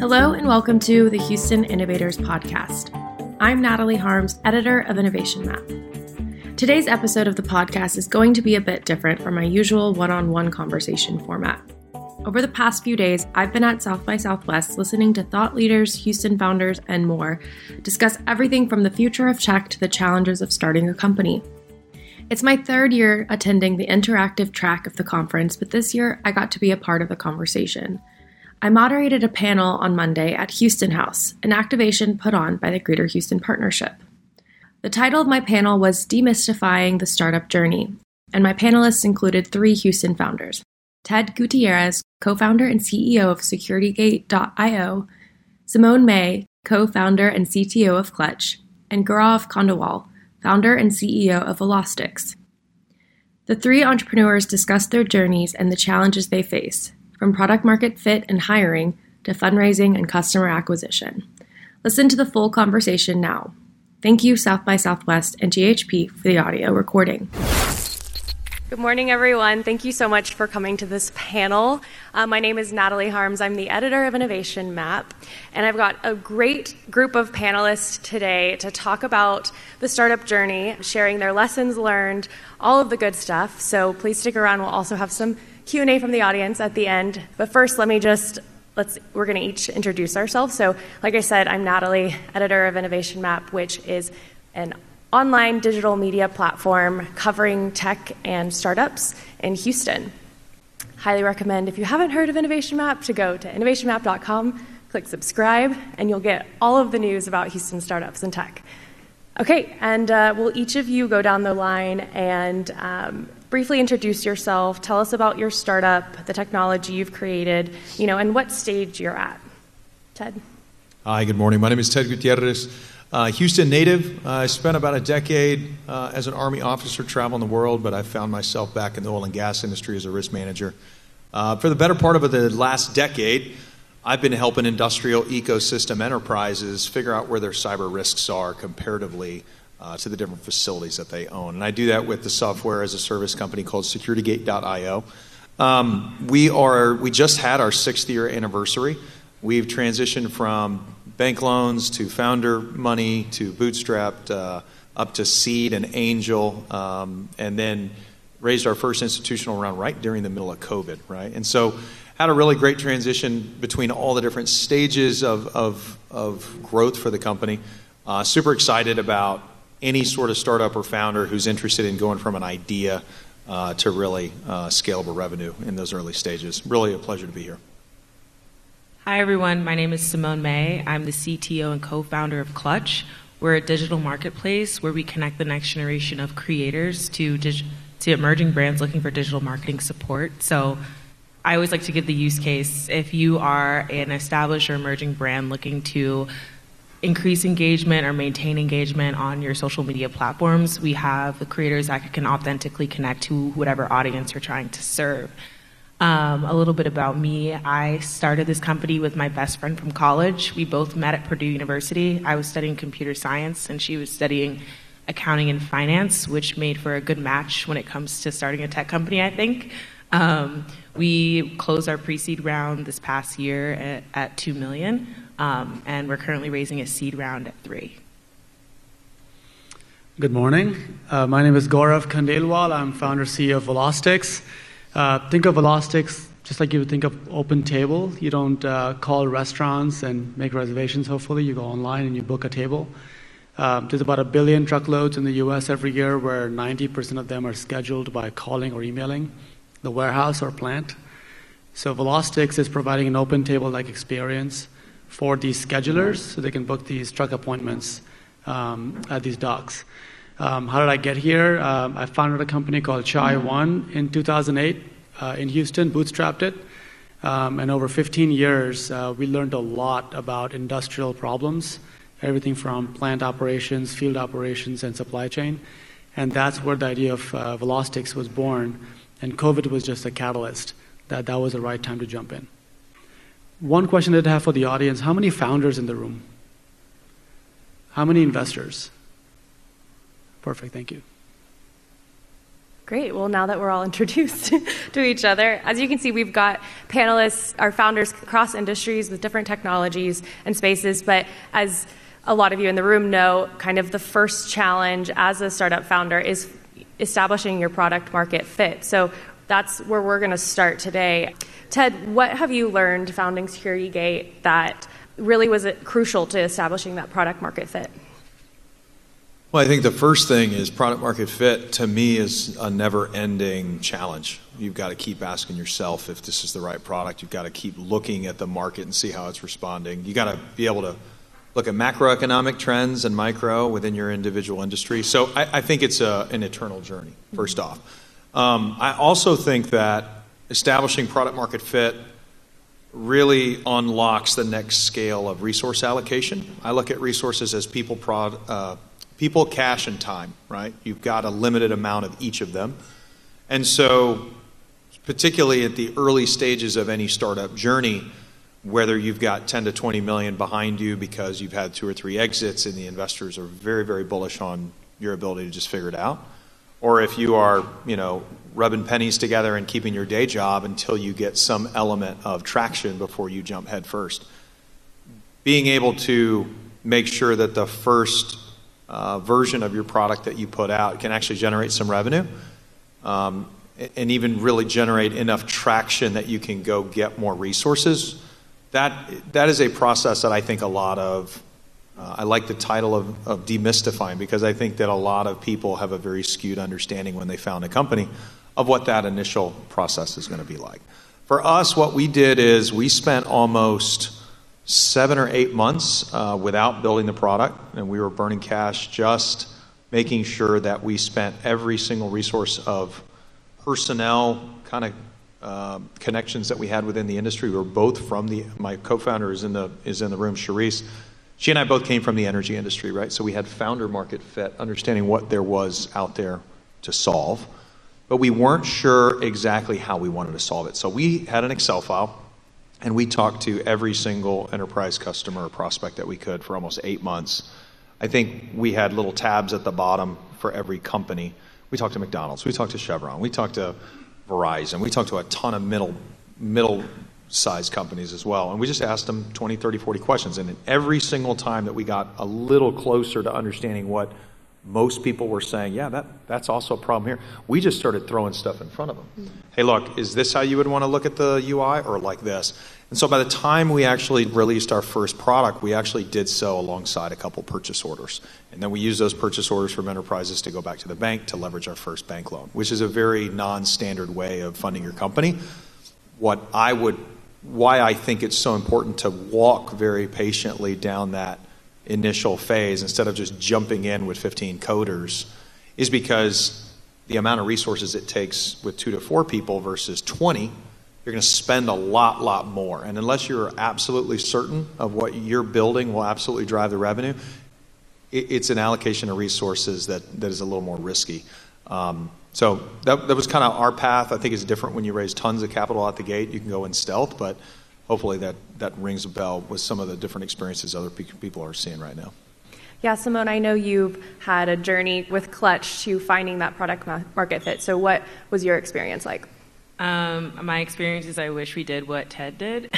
Hello and welcome to the Houston Innovators Podcast. I'm Natalie Harms, editor of Innovation Map. Today's episode of the podcast is going to be a bit different from my usual one-on-one conversation format. Over the past few days, I've been at South by Southwest listening to thought leaders, Houston founders, and more discuss everything from the future of tech to the challenges of starting a company. It's my third year attending the interactive track of the conference, but this year I got to be a part of the conversation. I moderated a panel on Monday at Houston House, an activation put on by the Greater Houston Partnership. The title of my panel was Demystifying the Startup Journey, and my panelists included three Houston founders: Ted Gutierrez, co-founder and CEO of SecurityGate.io, Simone May, co-founder and CTO of Clutch, and Gaurav Khandelwal, founder and CEO of Velostix. The three entrepreneurs discussed their journeys and the challenges they face, from product market fit and hiring to fundraising and customer acquisition. Listen to the full conversation now. Thank you, South by Southwest and GHP, for the audio recording. Good morning, everyone. Thank you so much for coming to this panel. My name is Natalie Harms. I'm the editor of Innovation Map, and I've got a great group of panelists today to talk about the startup journey, sharing their lessons learned, all of the good stuff. So please stick around. We'll also have some Q&A from the audience at the end. But first, we're going to each introduce ourselves. So like I said, I'm Natalie, editor of Innovation Map, which is an online digital media platform covering tech and startups in Houston. Highly recommend, if you haven't heard of Innovation Map, to go to innovationmap.com, click subscribe, and you'll get all of the news about Houston startups and tech. Okay, and will each of you go down the line and briefly introduce yourself, tell us about your startup, the technology you've created, and what stage you're at. Ted? Hi, good morning. My name is Ted Gutierrez, Houston native. I spent about a decade as an Army officer traveling the world, but I found myself back in the oil and gas industry as a risk manager. For the better part of the last decade, I've been helping industrial ecosystem enterprises figure out where their cyber risks are comparatively to the different facilities that they own. And I do that with the software as a service company called SecurityGate.io. We just had our 6th year anniversary. We've transitioned from bank loans to founder money to bootstrapped up to seed and angel, and then raised our first institutional round right during the middle of COVID, right? And so had a really great transition between all the different stages of growth for the company. Super excited about any sort of startup or founder who's interested in going from an idea to really scalable revenue in those early stages. Really a pleasure to be here. Hi, everyone. My name is Simone May. I'm the CTO and co-founder of Clutch. We're a digital marketplace where we connect the next generation of creators to emerging brands looking for digital marketing support. So I always like to give the use case. If you are an established or emerging brand looking to increase engagement or maintain engagement on your social media platforms, we have the creators that can authentically connect to whatever audience you're trying to serve. A little bit about me. I started this company with my best friend from college. We both met at Purdue University. I was studying computer science and she was studying accounting and finance, which made for a good match when it comes to starting a tech company, I think. We closed our pre-seed round this past year at $2 million, and we're currently raising a seed round at $3 million. Good morning. My name is Gaurav Khandelwal. I'm founder CEO of Velostix. Think of Velostix just like you would think of OpenTable. You don't call restaurants and make reservations, hopefully. You go online and you book a table. There's about 1 billion truckloads in the U.S. every year where 90% of them are scheduled by calling or emailing the warehouse or plant. So Velostix is providing an OpenTable-like experience for these schedulers so they can book these truck appointments at these docks. How did I get here? I founded a company called Chai One in 2008 in Houston, bootstrapped it. And over 15 years, we learned a lot about industrial problems, everything from plant operations, field operations, and supply chain. And that's where the idea of Velostix was born. And COVID was just a catalyst that was the right time to jump in. One question that I have for the audience: how many founders in the room? How many investors? Perfect, thank you. Great. Well, now that we're all introduced to each other, as you can see, we've got panelists, our founders across industries with different technologies and spaces. But as a lot of you in the room know, kind of the first challenge as a startup founder is establishing your product market fit. So that's where we're going to start today. Ted, what have you learned founding SecurityGate that really was crucial to establishing that product market fit? Well, I think the first thing is product market fit, to me, is a never-ending challenge. You've got to keep asking yourself if this is the right product. You've got to keep looking at the market and see how it's responding. You've got to be able to look at macroeconomic trends and micro within your individual industry. So I think it's an eternal journey, first off. I also think that establishing product market fit really unlocks the next scale of resource allocation. I look at resources as people, cash, and time, right? You've got a limited amount of each of them. And so, particularly at the early stages of any startup journey, whether you've got 10 to 20 million behind you because you've had 2 or 3 exits and the investors are very, very bullish on your ability to just figure it out, or if you are, rubbing pennies together and keeping your day job until you get some element of traction before you jump head first. Being able to make sure that the first version of your product that you put out can actually generate some revenue, and even really generate enough traction that you can go get more resources. That is a process that I think a lot of, I like the title of demystifying, because I think that a lot of people have a very skewed understanding when they found a company of what that initial process is going to be like. For us, what we did is we spent almost 7 or 8 months without building the product, and we were burning cash, just making sure that we spent every single resource of personnel kind of connections that we had within the industry. We were both from my co-founder is in the room, Charisse. She and I both came from the energy industry, right? So we had founder market fit, understanding what there was out there to solve, but we weren't sure exactly how we wanted to solve it. So we had an Excel file, and we talked to every single enterprise customer or prospect that we could for almost 8 months. I think we had little tabs at the bottom for every company. We talked to McDonald's, we talked to Chevron, we talked to Verizon, we talked to a ton of middle-sized companies as well. And we just asked them 20, 30, 40 questions. And every single time that we got a little closer to understanding what most people were saying, yeah, that's also a problem here, we just started throwing stuff in front of them. Mm-hmm. Hey, look, is this how you would want to look at the UI, or like this? And so by the time we actually released our first product, we actually did so alongside a couple purchase orders. And then we used those purchase orders from enterprises to go back to the bank to leverage our first bank loan, which is a very non-standard way of funding your company. Why I think it's so important to walk very patiently down that initial phase instead of just jumping in with 15 coders is because the amount of resources it takes with 2 to 4 people versus 20, you're going to spend a lot more. And unless you're absolutely certain of what you're building will absolutely drive the revenue, it's an allocation of resources that is a little more risky. So that was kind of our path. I think it's different when you raise tons of capital out the gate. You can go in stealth, but hopefully that rings a bell with some of the different experiences other people are seeing right now. Yeah, Simone, I know you've had a journey with Clutch to finding that product market fit. So what was your experience like? My experience is I wish we did what Ted did.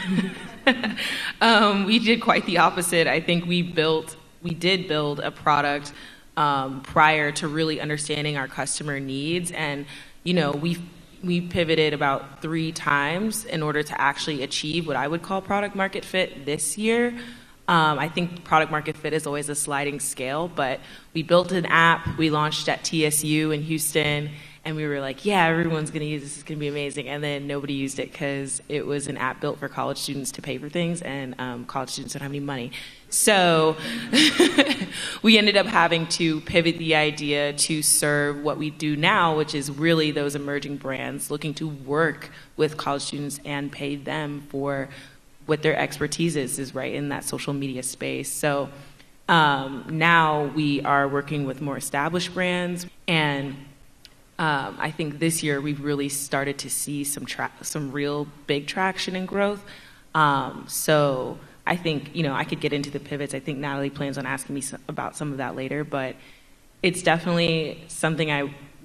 We did quite the opposite. I think we did build a product prior to really understanding our customer needs, and we pivoted about 3 times in order to actually achieve what I would call product market fit this year. I think product market fit is always a sliding scale, but we built an app, we launched at TSU in Houston, and we were like, yeah, everyone's going to use this, it's going to be amazing. And then nobody used it because it was an app built for college students to pay for things, and college students don't have any money. So we ended up having to pivot the idea to serve what we do now, which is really those emerging brands looking to work with college students and pay them for what their expertise is right in that social media space. So now we are working with more established brands, and I think this year we've really started to see some real big traction and growth. So I think, I could get into the pivots. I think Natalie plans on asking me about some of that later, but it's definitely something I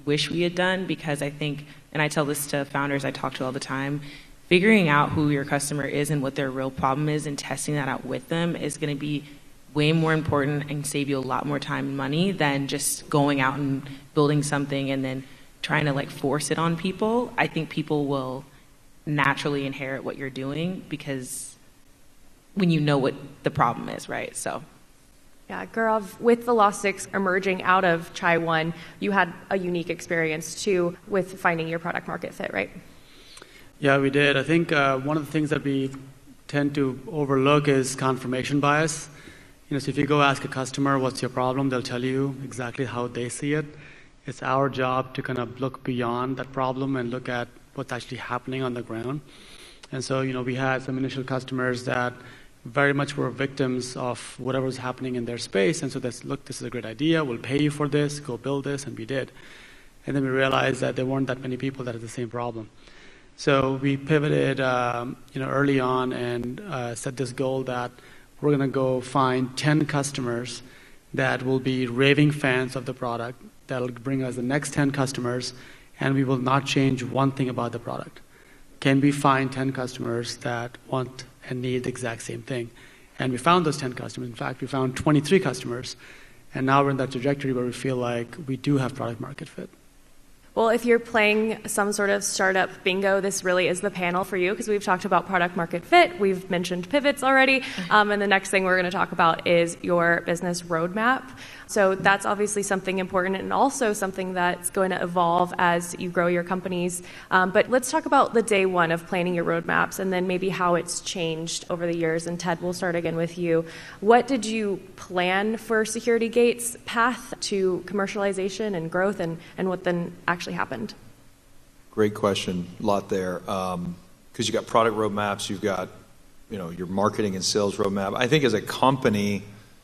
wish we had done, because I think, and I tell this to founders I talk to all the time, figuring out who your customer is and what their real problem is and testing that out with them is going to be way more important and save you a lot more time and money than just going out and building something and then trying to like force it on people. I think people will naturally inherit what you're doing because when you know what the problem is, right? So. Yeah, Gaurav, with Velostix emerging out of Chai One, you had a unique experience too with finding your product market fit, right? Yeah, we did. I think one of the things that we tend to overlook is confirmation bias. So if you go ask a customer, what's your problem, they'll tell you exactly how they see it. It's our job to kind of look beyond that problem and look at what's actually happening on the ground. And so, we had some initial customers that very much were victims of whatever was happening in their space. And so look, this is a great idea. We'll pay you for this. Go build this. And we did. And then we realized that there weren't that many people that had the same problem. So we pivoted, early on and set this goal that we're going to go find 10 customers that will be raving fans of the product. That'll bring us the next 10 customers, and we will not change one thing about the product. Can we find 10 customers that want and need the exact same thing? And we found those 10 customers. In fact, we found 23 customers. And now we're in that trajectory where we feel like we do have product market fit. Well, if you're playing some sort of startup bingo, this really is the panel for you, because we've talked about product market fit. We've mentioned pivots already. And the next thing we're going to talk about is your business roadmap. So that's obviously something important and also something that's going to evolve as you grow your companies. But let's talk about the day one of planning your roadmaps and then maybe how it's changed over the years. And Ted, we'll start again with you. What did you plan for SecurityGate's path to commercialization and growth, and what then actually happened? Great question. A lot there. Because you got product roadmaps, you've got your marketing and sales roadmap. I think as a company,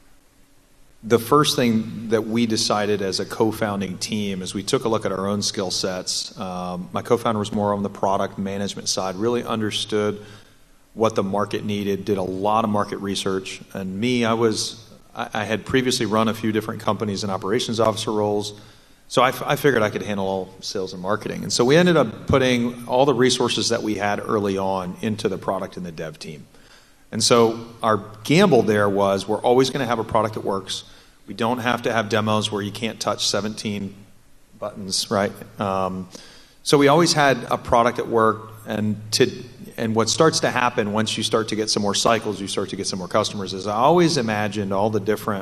the first thing that we decided as a co-founding team is we took a look at our own skill sets. My co-founder was more on the product management side, really understood what the market needed, did a lot of market research. And me, I had previously run a few different companies in operations officer roles. So I figured I could handle all sales and marketing. And so we ended up putting all the resources that we had early on into the product and the dev team. And so our gamble there was we're always going to have a product that works. We don't have to have demos where you can't touch 17 buttons, right? So we always had a product that worked. And what starts to happen once you start to get some more cycles, you start to get some more customers, is I always imagined all the different,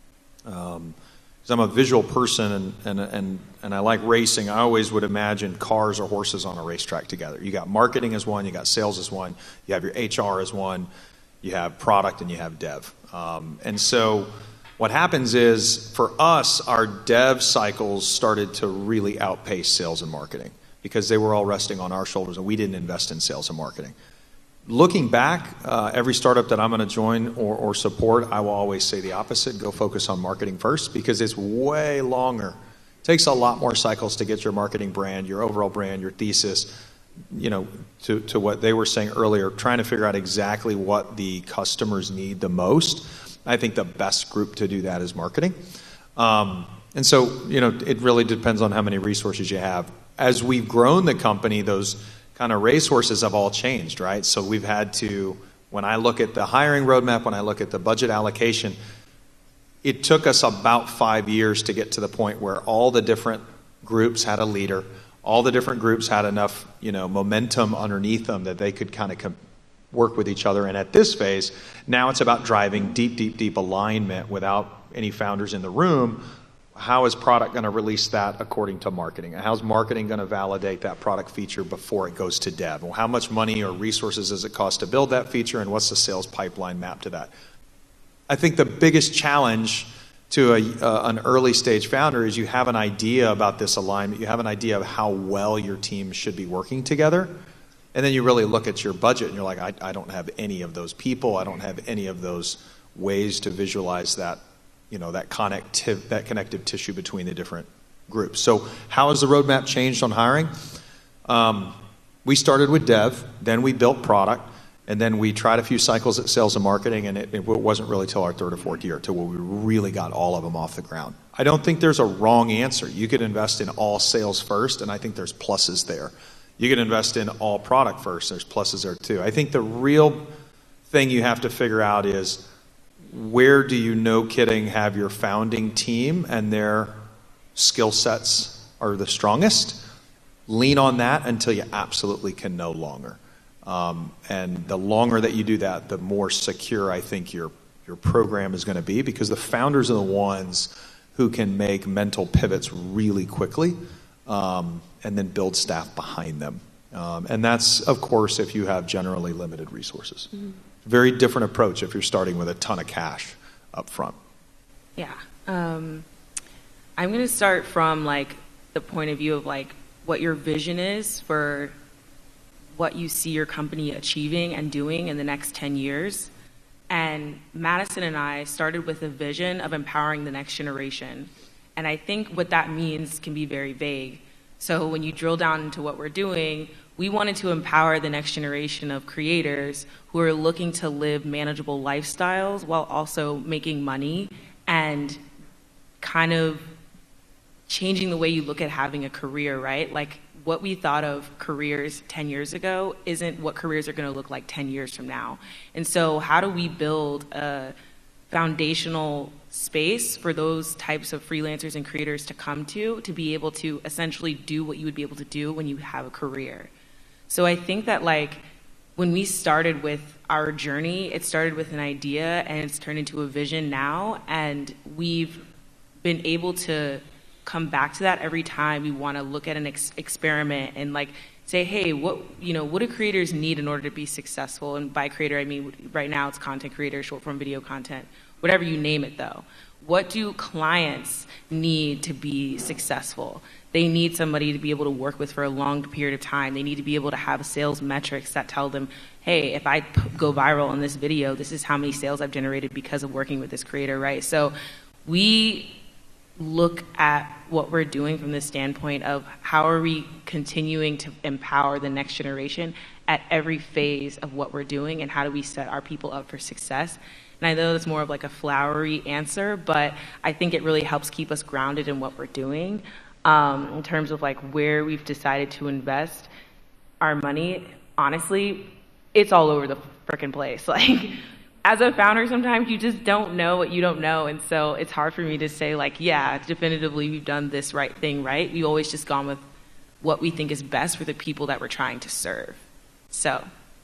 because I'm a visual person and I like racing, I always would imagine cars or horses on a racetrack together. You got marketing as one, you got sales as one, you have your HR as one, you have product, and you have dev. And so what happens is, for us, our dev cycles started to really outpace sales and marketing because they were all resting on our shoulders and we didn't invest in sales and marketing. Looking back, every startup that I'm going to join or support, I will always say the opposite. Go focus on marketing first, because it's way longer. It takes a lot more cycles to get your marketing brand, your overall brand, your thesis, to what they were saying earlier, trying to figure out exactly what the customers need the most. I think the best group to do that is marketing. And so, it really depends on how many resources you have. As we've grown the company, those kind of resources have all changed, right? So we've had to, when I look at the hiring roadmap, when I look at the budget allocation, it took us about 5 years to get to the point where all the different groups had a leader, all the different groups had enough, momentum underneath them that they could kind of work with each other. And at this phase, now it's about driving deep alignment without any founders in the room. How is product going to release that according to marketing? And how's marketing going to validate that product feature before it goes to dev? Well, how much money or resources does it cost to build that feature, and what's the sales pipeline map to that? I think the biggest challenge to an early stage founder is you have an idea about this alignment. You have an idea of how well your team should be working together. And then you really look at your budget and you're like, I don't have any of those people. I don't have any of those ways to visualize that, that connective tissue between the different groups. So how has the roadmap changed on hiring? We started with dev, then we built product, And then we tried a few cycles at sales and marketing, and it wasn't really till our third or fourth year till we really got all of them off the ground. I don't think there's a wrong answer. You could invest in all sales first, and I think there's pluses there. You could invest in all product first. There's pluses there too. I think the real thing you have to figure out is, where do you, no kidding, have your founding team and their skill sets are the strongest? Lean on that until you absolutely can no longer. And the longer that you do that, the more secure I think your program is going to be, because the founders are the ones who can make mental pivots really quickly, and then build staff behind them. And that's, of course, if you have generally limited resources. Mm-hmm. Very different approach if you're starting with a ton of cash up front. Yeah. I'm going to start from like the point of view of like what your vision is for what you see your company achieving and doing in the next 10 years. And Madison and I started with a vision of empowering the next generation. And I think what that means can be very vague. So when you drill down into what we're doing, we wanted to empower the next generation of creators who are looking to live manageable lifestyles while also making money and kind of changing the way you look at having a career, right? Like, what we thought of careers 10 years ago isn't what careers are going to look like 10 years from now. And so how do we build a foundational space for those types of freelancers and creators to come to be able to essentially do what you would be able to do when you have a career? So I think that like when we started with our journey, it started with an idea and it's turned into a vision now, and we've been able to come back to that every time we want to look at an experiment and like say, hey, what do creators need in order to be successful? And by creator, I mean right now it's content creator, short form video content, whatever you name it though. What do clients need to be successful? They need somebody to be able to work with for a long period of time. They need to be able to have sales metrics that tell them, hey, if I go viral on this video, this is how many sales I've generated because of working with this creator, right? So we look at what we're doing from the standpoint of how are we continuing to empower the next generation at every phase of what we're doing, and how do we set our people up for success. And I know it's more of like a flowery answer, but I think it really helps keep us grounded in what we're doing. In terms of like where we've decided to invest our money, honestly, it's all over the frickin' place. Like, as a founder, sometimes you just don't know what you don't know. And so it's hard for me to say like, yeah, definitively we've done this right thing, right? We've always just gone with what we think is best for the people that we're trying to serve. So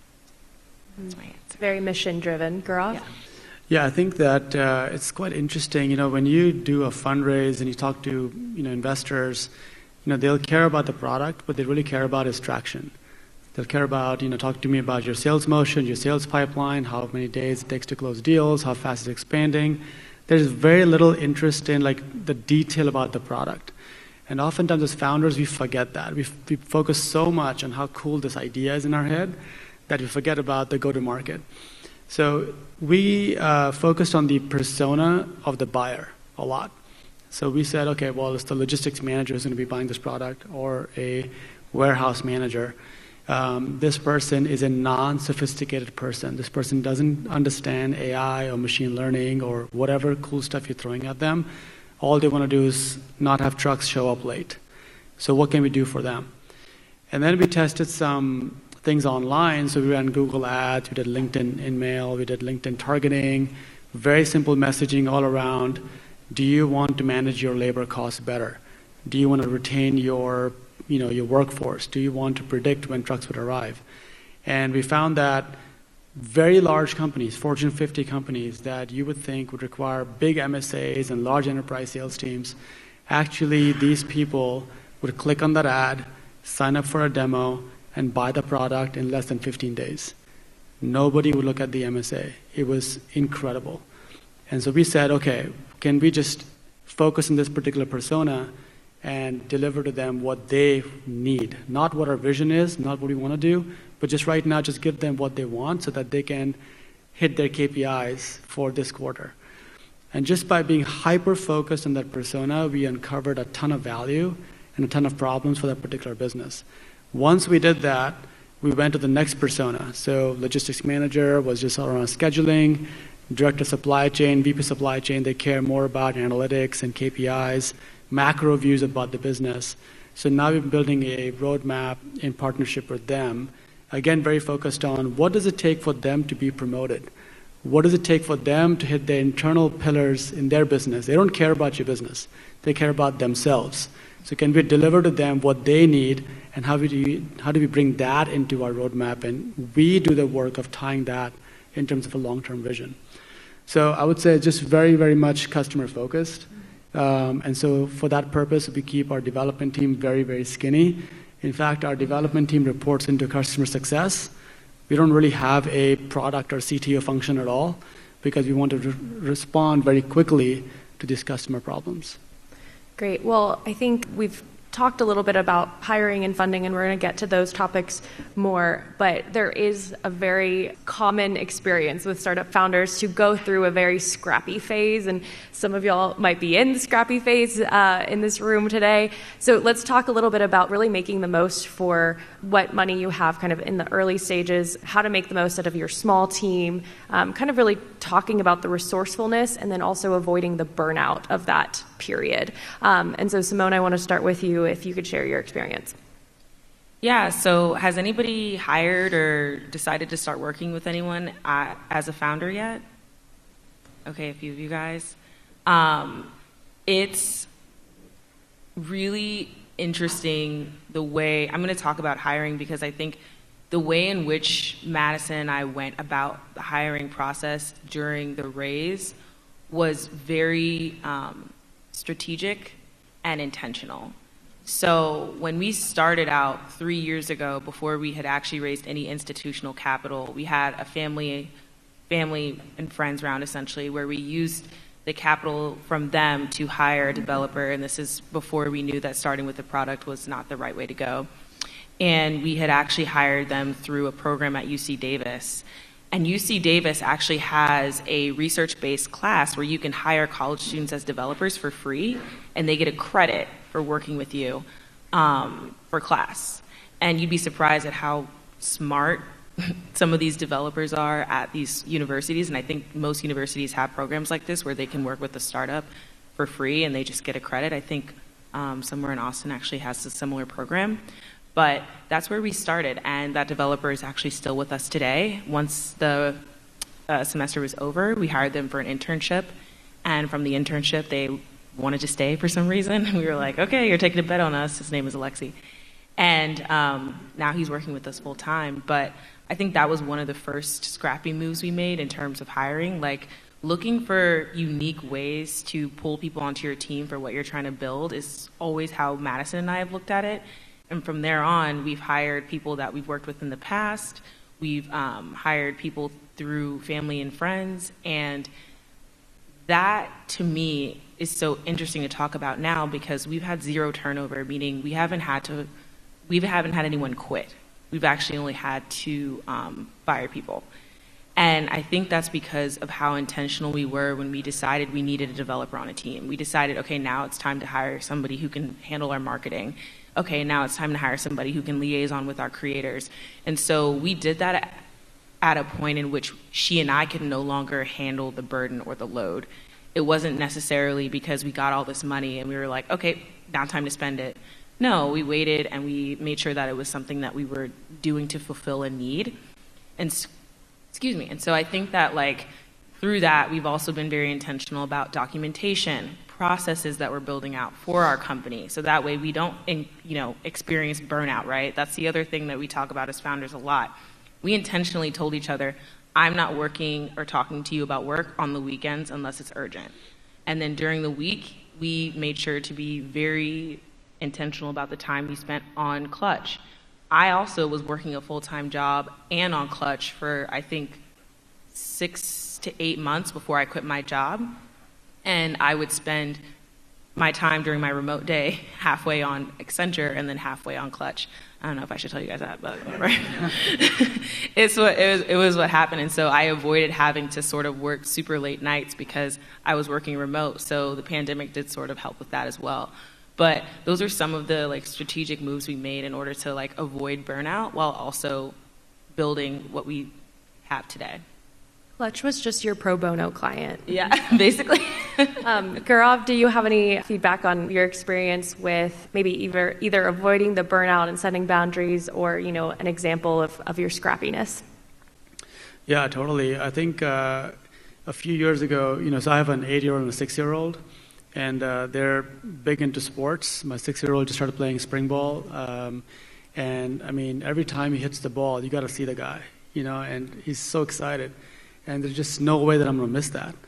that's my answer. Very mission driven. Gaurav? Yeah. Yeah, I think that it's quite interesting. When you do a fundraise and you talk to investors, they'll care about the product, what they really care about is traction. They'll care about, talk to me about your sales motion, your sales pipeline, how many days it takes to close deals, how fast it's expanding. There's very little interest in like the detail about the product. And oftentimes as founders, we forget that. We focus so much on how cool this idea is in our head that we forget about the go-to-market. So we focused on the persona of the buyer a lot. So we said, okay, well, it's the logistics manager who's going to be buying this product, or a warehouse manager. This person is a non-sophisticated person. This person doesn't understand AI or machine learning or whatever cool stuff you're throwing at them. All they want to do is not have trucks show up late. So what can we do for them? And then we tested some things online. So we ran Google Ads, we did LinkedIn InMail, we did LinkedIn targeting, very simple messaging all around. Do you want to manage your labor costs better? Do you want to retain your workforce? Do you want to predict when trucks would arrive? And we found that very large companies, Fortune 50 companies that you would think would require big MSAs and large enterprise sales teams, actually these people would click on that ad, sign up for a demo, and buy the product in less than 15 days. Nobody would look at the MSA. It was incredible. And so we said, okay, can we just focus on this particular persona and deliver to them what they need? Not what our vision is, not what we want to do, but just right now, just give them what they want so that they can hit their KPIs for this quarter. And just by being hyper-focused on that persona, we uncovered a ton of value and a ton of problems for that particular business. Once we did that, we went to the next persona. So logistics manager was just around scheduling, director supply chain, VP supply chain, they care more about analytics and KPIs, macro views about the business. So now we're building a roadmap in partnership with them. Again, very focused on what does it take for them to be promoted? What does it take for them to hit their internal pillars in their business? They don't care about your business. They care about themselves. So can we deliver to them what they need, and how do we bring that into our roadmap, and we do the work of tying that in terms of a long-term vision. So I would say just very, very much customer-focused. And so for that purpose, we keep our development team very, very skinny. In fact, our development team reports into customer success. We don't really have a product or CTO function at all because we want to respond very quickly to these customer problems. Great. Well, I think we've talked a little bit about hiring and funding, and we're going to get to those topics more, but there is a very common experience with startup founders to go through a very scrappy phase, and some of y'all might be in the scrappy phase in this room today. So let's talk a little bit about really making the most for what money you have kind of in the early stages, how to make the most out of your small team, kind of really talking about the resourcefulness and then also avoiding the burnout of that period. And so Simone, I want to start with you, if you could share your experience. Yeah, so has anybody hired or decided to start working with anyone as a founder yet? Okay, a few of you guys. It's really interesting the way, I'm going to talk about hiring because I think the way in which Madison and I went about the hiring process during the raise was very strategic and intentional. So when we started out 3 years ago, before we had actually raised any institutional capital, we had a family and friends round essentially where we used the capital from them to hire a developer, and this is before we knew that starting with the product was not the right way to go. And we had actually hired them through a program at UC Davis. And UC Davis actually has a research-based class where you can hire college students as developers for free, and they get a credit for working with you for class. And you'd be surprised at how smart some of these developers are at these universities. And I think most universities have programs like this where they can work with a startup for free and they just get a credit. I think somewhere in Austin actually has a similar program. But that's where we started, and that developer is actually still with us today. Once the semester was over, we hired them for an internship, and from the internship, they wanted to stay for some reason. We were like, okay, you're taking a bet on us. His name is Alexi. And now he's working with us full time. But I think that was one of the first scrappy moves we made in terms of hiring, like looking for unique ways to pull people onto your team for what you're trying to build is always how Madison and I have looked at it. And from there on, we've hired people that we've worked with in the past. We've hired people through family and friends. And that, to me, is so interesting to talk about now because we've had zero turnover, meaning we haven't had anyone quit. We've actually only had to fire people. And I think that's because of how intentional we were when we decided we needed a developer on a team. We decided, okay, now it's time to hire somebody who can handle our marketing. Okay, now it's time to hire somebody who can liaison with our creators. And so we did that at a point in which she and I could no longer handle the burden or the load. It wasn't necessarily because we got all this money and we were like, okay, now time to spend it. No, we waited and we made sure that it was something that we were doing to fulfill a need. And so I think that like through that, we've also been very intentional about documentation, processes that we're building out for our company. So that way we don't, experience burnout, right? That's the other thing that we talk about as founders a lot. We intentionally told each other, I'm not working or talking to you about work on the weekends unless it's urgent. And then during the week, we made sure to be very intentional about the time we spent on Clutch. I also was working a full-time job and on Clutch for, I think, 6 to 8 months before I quit my job. And I would spend my time during my remote day halfway on Accenture and then halfway on Clutch. I don't know if I should tell you guys that, but right. It was what happened. And so I avoided having to sort of work super late nights because I was working remote. So the pandemic did sort of help with that as well. But those are some of the like strategic moves we made in order to like avoid burnout while also building what we have today. Clutch was just your pro bono client. Yeah, basically. Gaurav, do you have any feedback on your experience with maybe either avoiding the burnout and setting boundaries, or an example of your scrappiness? Yeah, totally. I think a few years ago, so I have an 8-year-old and a 6-year-old, and they're big into sports. My 6-year-old just started playing spring ball, and I mean, every time he hits the ball, you got to see the guy, and he's so excited, and there's just no way that I'm going to miss that,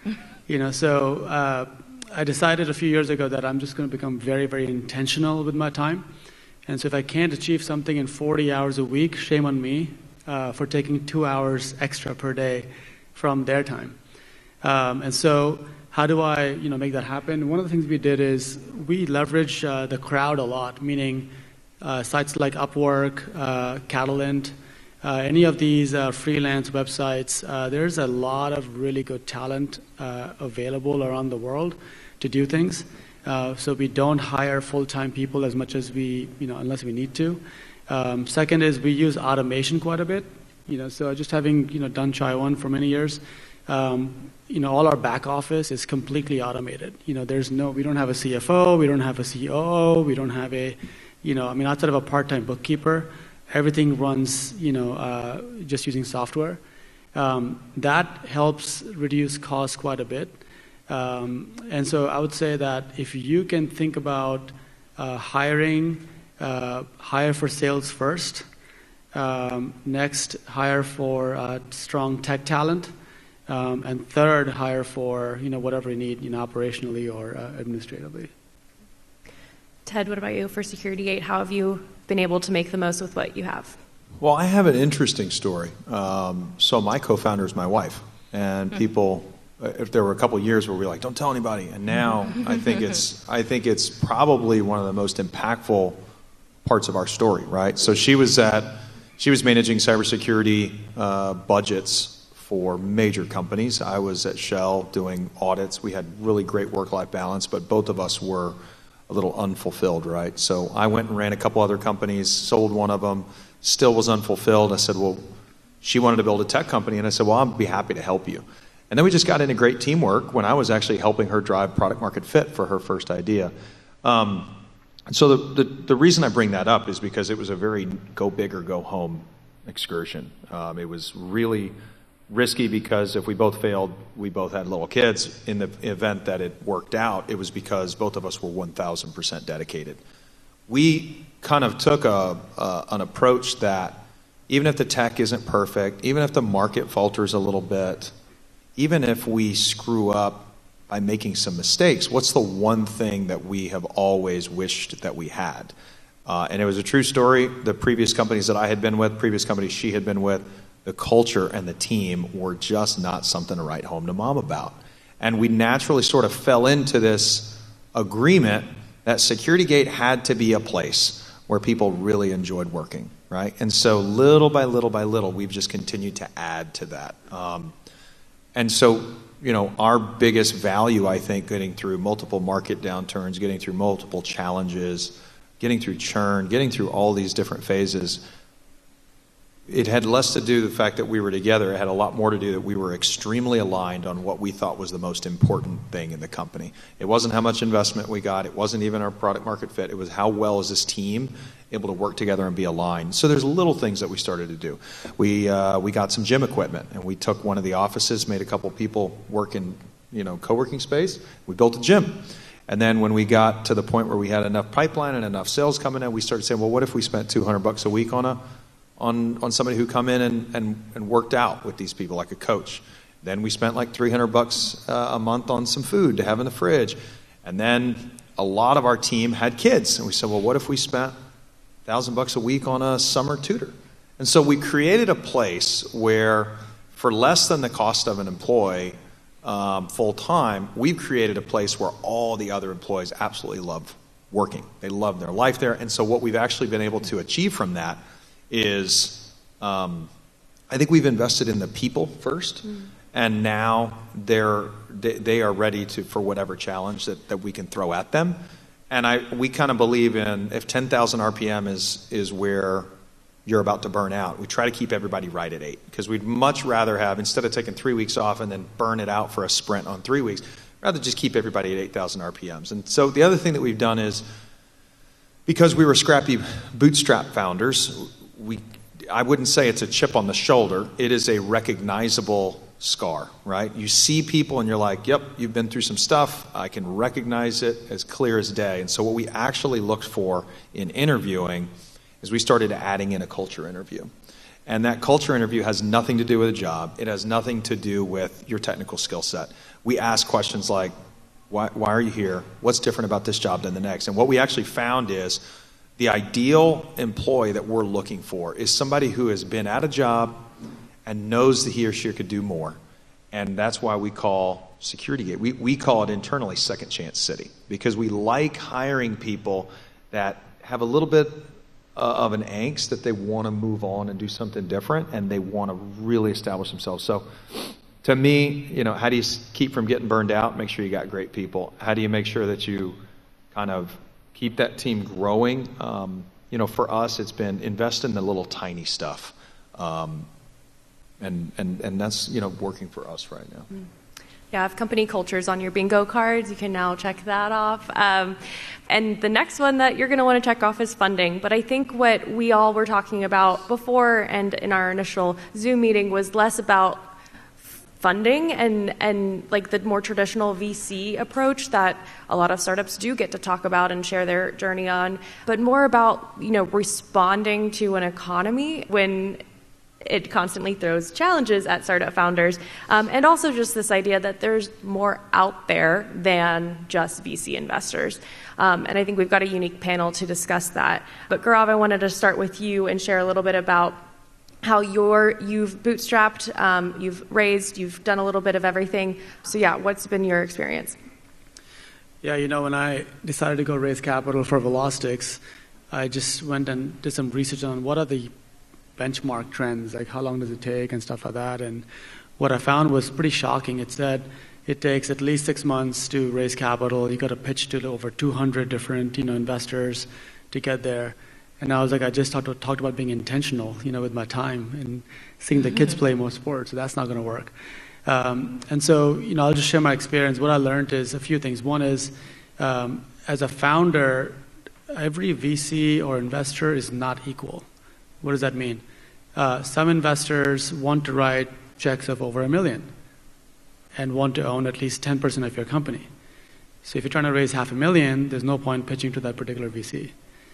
So I decided a few years ago that I'm just going to become very, very intentional with my time, and so if I can't achieve something in 40 hours a week, shame on me for taking 2 hours extra per day from their time, and so. How do I, make that happen? One of the things we did is we leverage the crowd a lot, meaning sites like Upwork, Catalent, any of these freelance websites. There's a lot of really good talent available around the world to do things. So we don't hire full-time people as much as we, unless we need to. Second is we use automation quite a bit. So just having, done Chai-One for many years, all our back office is completely automated. We don't have a CFO, we don't have a COO, we don't have outside of a part-time bookkeeper, everything runs, just using software. That helps reduce costs quite a bit. And so I would say that if you can think about hiring, hire for sales first, next hire for strong tech talent, and third, hire for whatever you need, operationally or administratively. Ted, what about you for SecurityGate? How have you been able to make the most with what you have? Well, I have an interesting story. So my co-founder is my wife, and people, if there were a couple of years where we were like, don't tell anybody, and now I think it's probably one of the most impactful parts of our story, right? So she was managing cybersecurity budgets for major companies. I was at Shell doing audits. We had really great work-life balance, but both of us were a little unfulfilled, right? So I went and ran a couple other companies, sold one of them, still was unfulfilled. I said, well, she wanted to build a tech company, and I said, well, I'll be happy to help you. And then we just got into great teamwork when I was actually helping her drive product market fit for her first idea. So the reason I bring that up is because it was a very go big or go home excursion. It was really risky because if we both failed, we both had little kids. In the event that it worked out, it was because both of us were 1,000% dedicated. We kind of took an approach that even if the tech isn't perfect, even if the market falters a little bit, even if we screw up by making some mistakes, what's the one thing that we have always wished that we had? And it was a true story. The previous companies that I had been with, previous companies she had been with, the culture and the team were just not something to write home to mom about. And we naturally sort of fell into this agreement that SecurityGate had to be a place where people really enjoyed working, right? And so little by little by little, we've just continued to add to that. And so, our biggest value, I think, getting through multiple market downturns, getting through multiple challenges, getting through churn, getting through all these different phases, it had less to do with the fact that we were together. It had a lot more to do that we were extremely aligned on what we thought was the most important thing in the company. It wasn't how much investment we got. It wasn't even our product market fit. It was how well is this team able to work together and be aligned. So there's little things that we started to do. We got some gym equipment, and we took one of the offices, made a couple people work in co-working space. We built a gym. And then when we got to the point where we had enough pipeline and enough sales coming in, we started saying, well, what if we spent $200 a week on somebody who come in and worked out with these people like a coach. Then we spent like $300 a month on some food to have in the fridge. And then a lot of our team had kids. And we said, well, what if we spent $1,000 a week on a summer tutor? And so we created a place where for less than the cost of an employee full time, we've created a place where all the other employees absolutely love working. They love their life there. And so what we've actually been able to achieve from that is I think we've invested in the people first, and now they are ready for whatever challenge that we can throw at them. And we kind of believe in if 10,000 RPM is where you're about to burn out, we try to keep everybody right at 8, because we'd much rather have, instead of taking 3 weeks off and then burn it out for a sprint on 3 weeks, rather just keep everybody at 8,000 RPMs. And so the other thing that we've done is, because we were scrappy bootstrap founders, I wouldn't say it's a chip on the shoulder. It is a recognizable scar, right? You see people and you're like, yep, you've been through some stuff. I can recognize it as clear as day. And so what we actually looked for in interviewing is we started adding in a culture interview. And that culture interview has nothing to do with a job. It has nothing to do with your technical skill set. We ask questions like, why are you here? What's different about this job than the next? And what we actually found is the ideal employee that we're looking for is somebody who has been at a job and knows that he or she could do more. And that's why we call SecurityGate. We call it internally Second Chance City, because we like hiring people that have a little bit of an angst that they want to move on and do something different, and they want to really establish themselves. So to me, how do you keep from getting burned out? Make sure you got great people. How do you make sure that you kind of keep that team growing? For us, it's been invest in the little tiny stuff. And that's, working for us right now. Yeah, if company culture's on your bingo cards, you can now check that off. And the next one that you're going to want to check off is funding. But I think what we all were talking about before and in our initial Zoom meeting was less about funding and like the more traditional VC approach that a lot of startups do get to talk about and share their journey on, but more about, responding to an economy when it constantly throws challenges at startup founders, and also just this idea that there's more out there than just VC investors. And I think we've got a unique panel to discuss that. But Gaurav, I wanted to start with you and share a little bit about how you've bootstrapped, you've raised, you've done a little bit of everything. So yeah, what's been your experience? Yeah, when I decided to go raise capital for Velostix, I just went and did some research on what are the benchmark trends, like how long does it take and stuff like that. And what I found was pretty shocking. It said it takes at least 6 months to raise capital. You got to pitch to over 200 different, investors to get there. And I was like, I just talked about being intentional, with my time and seeing the kids play more sports. So that's not going to work. And so, I'll just share my experience. What I learned is a few things. One is, as a founder, every VC or investor is not equal. What does that mean? Some investors want to write checks of over $1 million and want to own at least 10% of your company. So if you're trying to raise $500,000, there's no point pitching to that particular VC.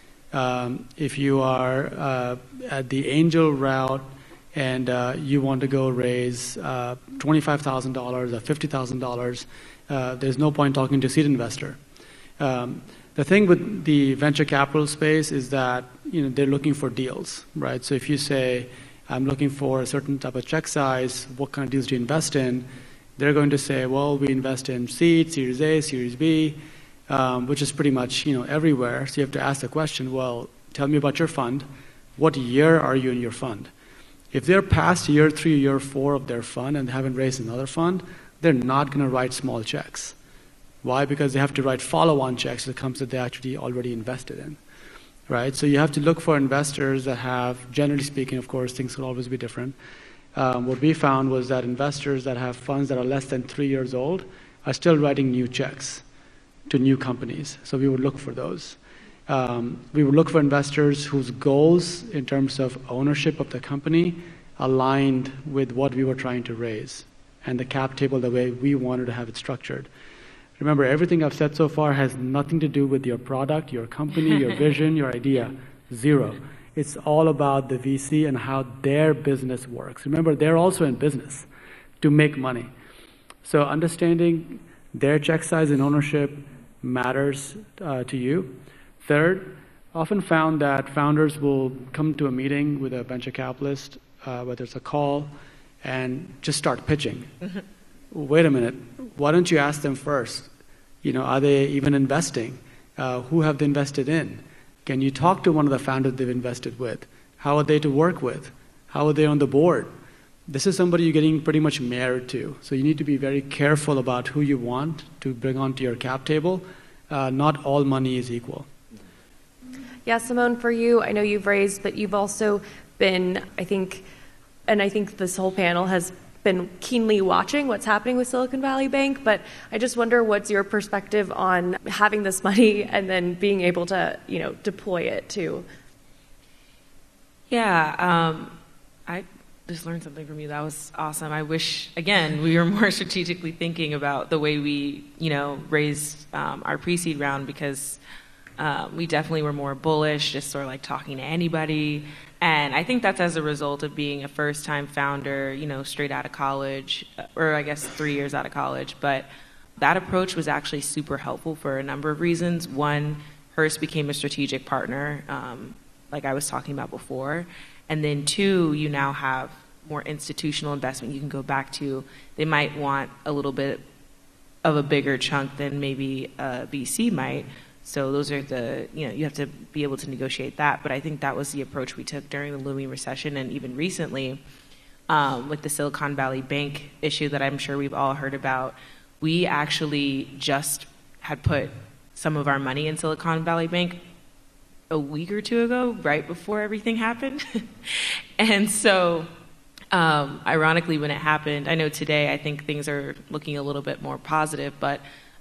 If you are at the angel route and you want to go raise $25,000 or $50,000, there's no point talking to a seed investor. The thing with the venture capital space is that they're looking for deals, right? So if you say, I'm looking for a certain type of check size, what kind of deals do you invest in? They're going to say, well, we invest in seed, Series A, Series B, which is pretty much everywhere. So you have to ask the question, well, tell me about your fund. What year are you in your fund? If they're past year 3, year 4 of their fund and haven't raised another fund, they're not going to write small checks. Why? Because they have to write follow-on checks to the companies that they actually already invested in, right? So you have to look for investors that have, generally speaking, of course, things could always be different. What we found was that investors that have funds that are less than 3 years old are still writing new checks to new companies. So we would look for those. We would look for investors whose goals in terms of ownership of the company aligned with what we were trying to raise and the cap table the way we wanted to have it structured. Remember, everything I've said so far has nothing to do with your product, your company, your vision, your idea. Zero. It's all about the VC and how their business works. Remember, they're also in business to make money. So understanding their check size and ownership matters to you. Third, often found that founders will come to a meeting with a venture capitalist, whether it's a call, and just start pitching. Wait a minute, why don't you ask them first? Are they even investing? Who have they invested in? Can you talk to one of the founders they've invested with? How are they to work with? How are they on the board? This is somebody you're getting pretty much married to. So you need to be very careful about who you want to bring onto your cap table not all money is equal. Yeah, Simone, for you, I know you've raised, but you've also been, I think this whole panel has been keenly watching what's happening with Silicon Valley Bank, but I just wonder what's your perspective on having this money and then being able to, deploy it too. Yeah, I just learned something from you. That was awesome. I wish, again, we were more strategically thinking about the way we, raised our pre-seed round, because we definitely were more bullish, just sort of like talking to anybody. And I think that's as a result of being a first-time founder, straight out of college, or I guess 3 years out of college. But that approach was actually super helpful for a number of reasons. One, Hearst became a strategic partner, like I was talking about before. And then two, you now have more institutional investment you can go back to. They might want a little bit of a bigger chunk than maybe a VC might. So those are you have to be able to negotiate that. But I think that was the approach we took during the looming recession, and even recently with the Silicon Valley Bank issue that I'm sure we've all heard about. We actually just had put some of our money in Silicon Valley Bank a week or two ago, right before everything happened. And so ironically, when it happened, I know today I think things are looking a little bit more positive, but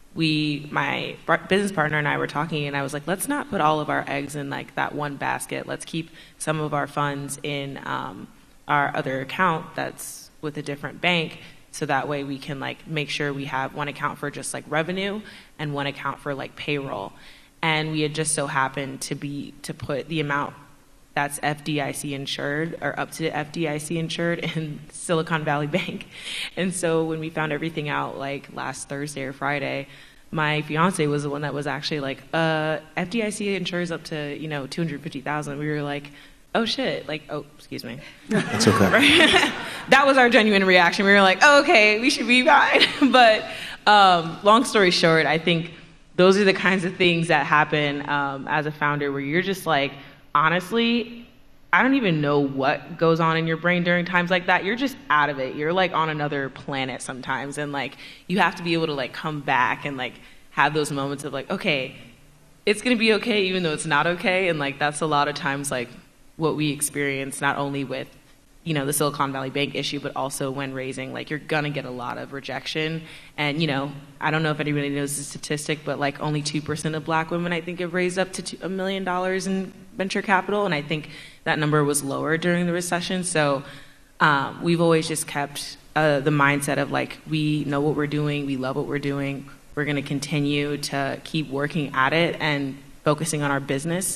my business partner and I were talking, and I was like, let's not put all of our eggs in like that one basket. Let's keep some of our funds in our other account that's with a different bank, so that way we can like make sure we have one account for just like revenue and one account for like payroll. And we had just so happened to put the amount that's FDIC insured, or up to FDIC insured, in Silicon Valley Bank. And so when we found everything out like last Thursday or Friday, my fiance was the one that was actually like, FDIC insures up to, $250,000. We were like, oh shit, like, oh, excuse me. That's okay. Right? That was our genuine reaction. We were like, oh, okay, we should be fine. But long story short, I think those are the kinds of things that happen as a founder, where you're just like, honestly, I don't even know what goes on in your brain during times like that. You're just out of it. You're like on another planet sometimes. And like, you have to be able to like come back and like have those moments of like, okay, it's going to be okay, even though it's not okay. And like, that's a lot of times like what we experience, not only with, the Silicon Valley Bank issue, but also when raising, like, you're going to get a lot of rejection. And, I don't know if anybody knows the statistic, but like only 2% of black women, I think, have raised up to $1 million in venture capital. And I think that number was lower during the recession. So we've always just kept the mindset of like, we know what we're doing. We love what we're doing. We're going to continue to keep working at it and focusing on our business.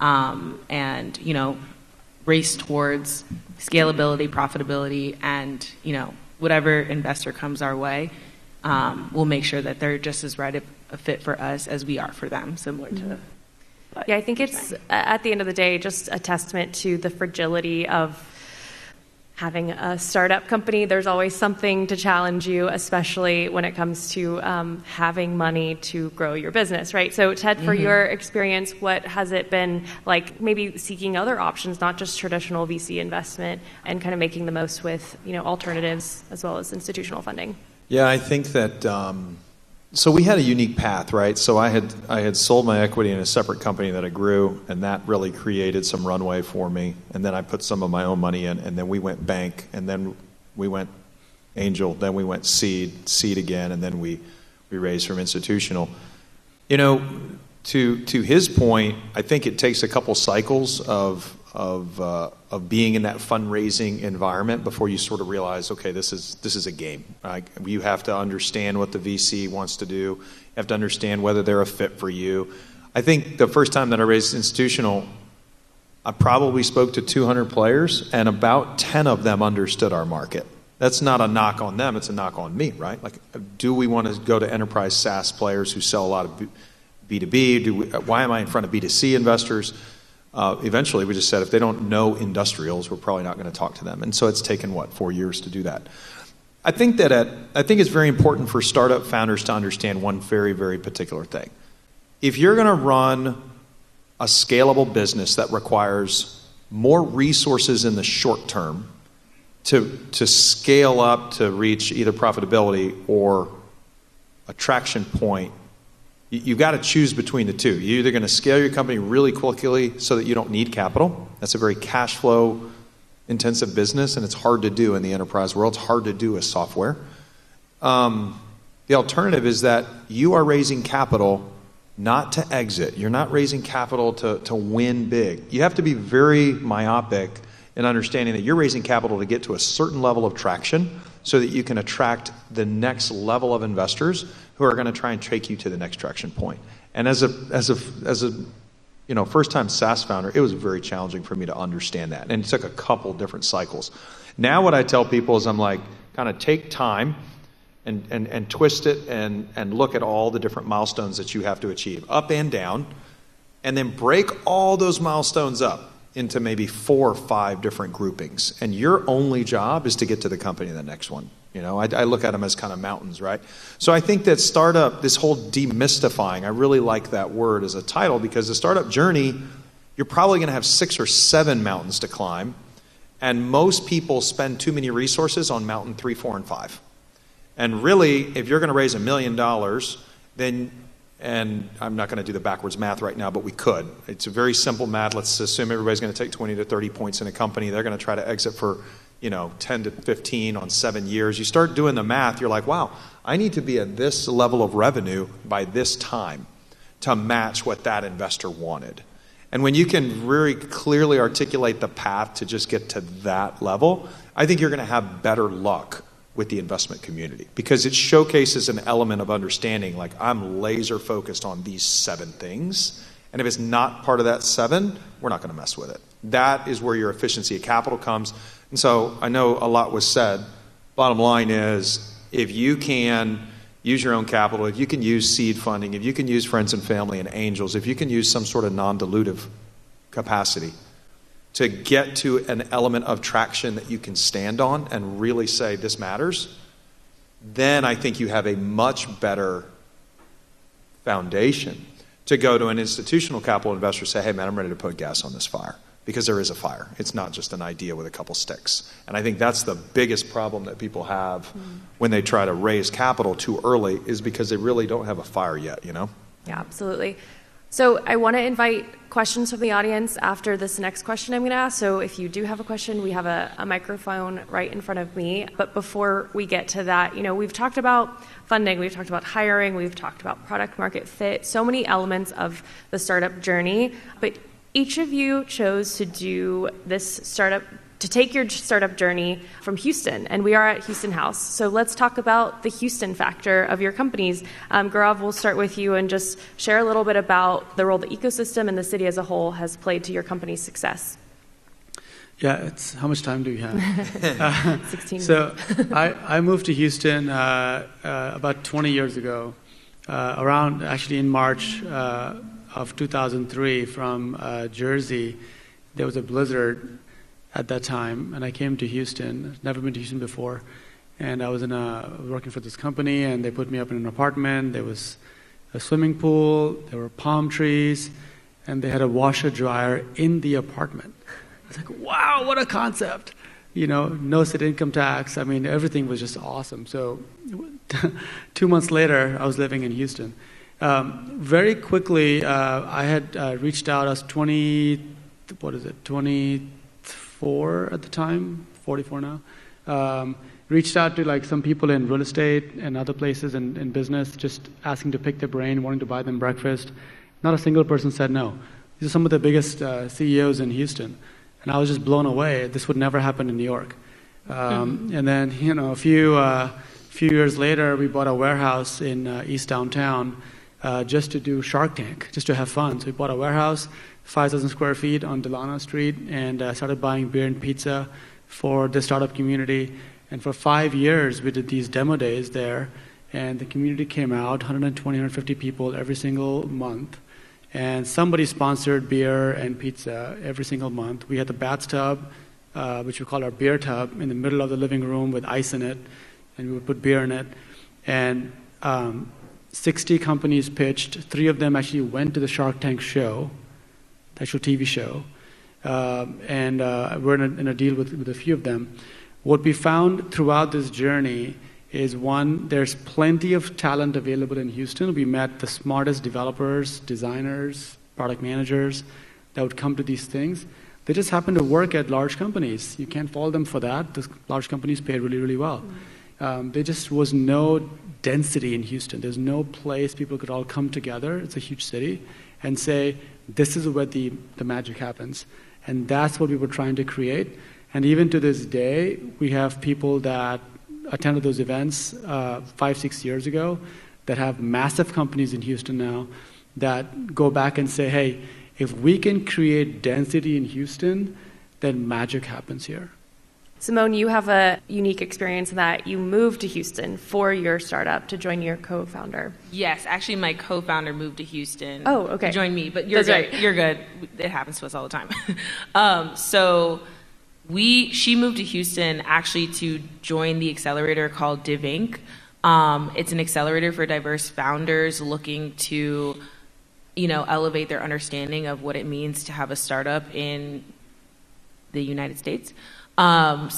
And, race towards scalability, profitability, and, whatever investor comes our way, we'll make sure that they're just as right a fit for us as we are for them, similar to. Yeah, I think it's, at the end of the day, just a testament to the fragility of having a startup company. There's always something to challenge you, especially when it comes to having money to grow your business, right? So Ted, for your experience, what has it been like maybe seeking other options, not just traditional VC investment, and kind of making the most with, alternatives as well as institutional funding? Yeah, I think that, so we had a unique path, right? So I had sold my equity in a separate company that I grew, and that really created some runway for me. And then I put some of my own money in, and then we went bank, and then we went angel, then we went seed again, and then we raised from institutional. To his point, I think it takes a couple cycles of being in that fundraising environment before you sort of realize, okay, this is a game. You have to understand what the VC wants to do. You have to understand whether they're a fit for you. I think the first time that I raised institutional, I probably spoke to 200 players, and about 10 of them understood our market. That's not a knock on them, it's a knock on me, right? Like, do we want to go to enterprise SaaS players who sell a lot of B2B? Why am I in front of B2C investors? Eventually, we just said, if they don't know industrials, we're probably not going to talk to them. And so it's taken, 4 years to do that. I think it's very important for startup founders to understand one very, very particular thing. If you're going to run a scalable business that requires more resources in the short term to scale up to reach either profitability or a traction point You've got to choose between the two. You're either going to scale your company really quickly so that you don't need capital. That's a very cash flow intensive business, and it's hard to do in the enterprise world. It's hard to do with software. The alternative is that you are raising capital not to exit. You're not raising capital to win big. You have to be very myopic in understanding that you're raising capital to get to a certain level of traction so that you can attract the next level of investors who are going to try and take you to the next traction point. And as a first-time SaaS founder, it was very challenging for me to understand that. And it took a couple different cycles. Now what I tell people is I'm like, kind of take time and twist it and look at all the different milestones that you have to achieve, up and down, and then break all those milestones up into maybe 4 or 5 different groupings. And your only job is to get to the company in the next one. I look at them as kind of mountains, right? So I think that startup, this whole demystifying, I really like that word as a title, because the startup journey, you're probably going to have 6 or 7 mountains to climb. And most people spend too many resources on mountain 3, 4, and 5. And really, if you're going to raise $1 million, then, and I'm not going to do the backwards math right now, but we could. It's a very simple math. Let's assume everybody's going to take 20 to 30 points in a company. They're going to try to exit for 10 to 15 on 7 years. You start doing the math, you're like, wow, I need to be at this level of revenue by this time to match what that investor wanted. And when you can very clearly articulate the path to just get to that level, I think you're going to have better luck with the investment community, because it showcases an element of understanding, like I'm laser focused on these 7 things. And if it's not part of that 7, we're not going to mess with it. That is where your efficiency of capital comes. And so I know a lot was said. Bottom line is, if you can use your own capital, if you can use seed funding, if you can use friends and family and angels, if you can use some sort of non-dilutive capacity to get to an element of traction that you can stand on and really say this matters, then I think you have a much better foundation to go to an institutional capital investor and say, hey man, I'm ready to put gas on this fire. Because there is a fire. It's not just an idea with a couple sticks. And I think that's the biggest problem that people have when they try to raise capital too early, is because they really don't have a fire yet, Yeah, absolutely. So I want to invite questions from the audience after this next question I'm going to ask. So if you do have a question, we have a microphone right in front of me. But before we get to that, we've talked about funding, we've talked about hiring, we've talked about product market fit, so many elements of the startup journey. But each of you chose to do to take your startup journey from Houston, and we are at Houston House. So let's talk about the Houston factor of your companies. Gaurav, we'll start with you and just share a little bit about the role the ecosystem and the city as a whole has played to your company's success. Yeah, how much time do we have? 16 So I moved to Houston about 20 years ago, around actually in March of 2003 from Jersey. There was a blizzard at that time, and I came to Houston. Never been to Houston before, and I was working for this company, and they put me up in an apartment. There was a swimming pool, there were palm trees, and they had a washer dryer in the apartment. I was like, wow, what a concept! No state income tax. I mean, everything was just awesome. So 2 months later, I was living in Houston. Very quickly, I had reached out. I was 24 at the time, 44 now. Reached out to some people in real estate and other places in business, just asking to pick their brain, wanting to buy them breakfast. Not a single person said no. These are some of the biggest CEOs in Houston. And I was just blown away. This would never happen in New York. And then, a few years later, we bought a warehouse in East Downtown just to do Shark Tank, just to have fun. So we bought a warehouse, 5,000 square feet on Delano Street, and started buying beer and pizza for the startup community. And for 5 years, we did these demo days there, and the community came out, 120, 150 people every single month. And somebody sponsored beer and pizza every single month. We had the bathtub, which we call our beer tub, in the middle of the living room with ice in it, and we would put beer in it. And 60 companies pitched. 3 of them actually went to the Shark Tank show, the actual TV show. And we're in a deal with a few of them. What we found throughout this journey is one, there's plenty of talent available in Houston. We met the smartest developers, designers, product managers that would come to these things. They just happen to work at large companies. You can't fault them for that. The large companies pay really, really well. There just was no density in Houston. There's no place people could all come together. It's a huge city and say, this is where the magic happens. And that's what we were trying to create. And even to this day, we have people that attended those events 5-6 years ago that have massive companies in Houston now that go back and say, hey, if we can create density in Houston, then magic happens here. Simone, you have a unique experience in that you moved to Houston for your startup to join your co-founder. Yes, actually my co-founder moved to Houston to join me, but you're That's good. Right. You're good. It happens to us all the time. She moved to Houston actually to join the accelerator called Div Inc. It's an accelerator for diverse founders looking to, elevate their understanding of what it means to have a startup in the United States. We went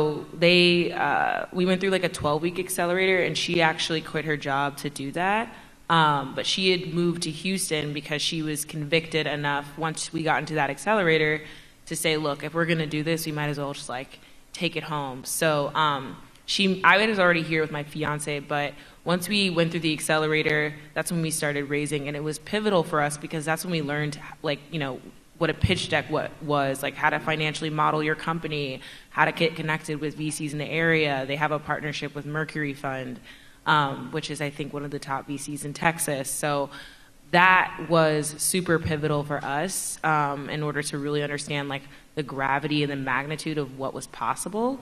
through like a 12-week accelerator, and she actually quit her job to do that. But she had moved to Houston because she was convicted enough once we got into that accelerator to say, look, if we're going to do this, we might as well just take it home. So I was already here with my fiance, but once we went through the accelerator, that's when we started raising, and it was pivotal for us because that's when we learned what a pitch deck was, like how to financially model your company, how to get connected with VCs in the area. They have a partnership with Mercury Fund, which is, I think, one of the top VCs in Texas. So that was super pivotal for us in order to really understand the gravity and the magnitude of what was possible.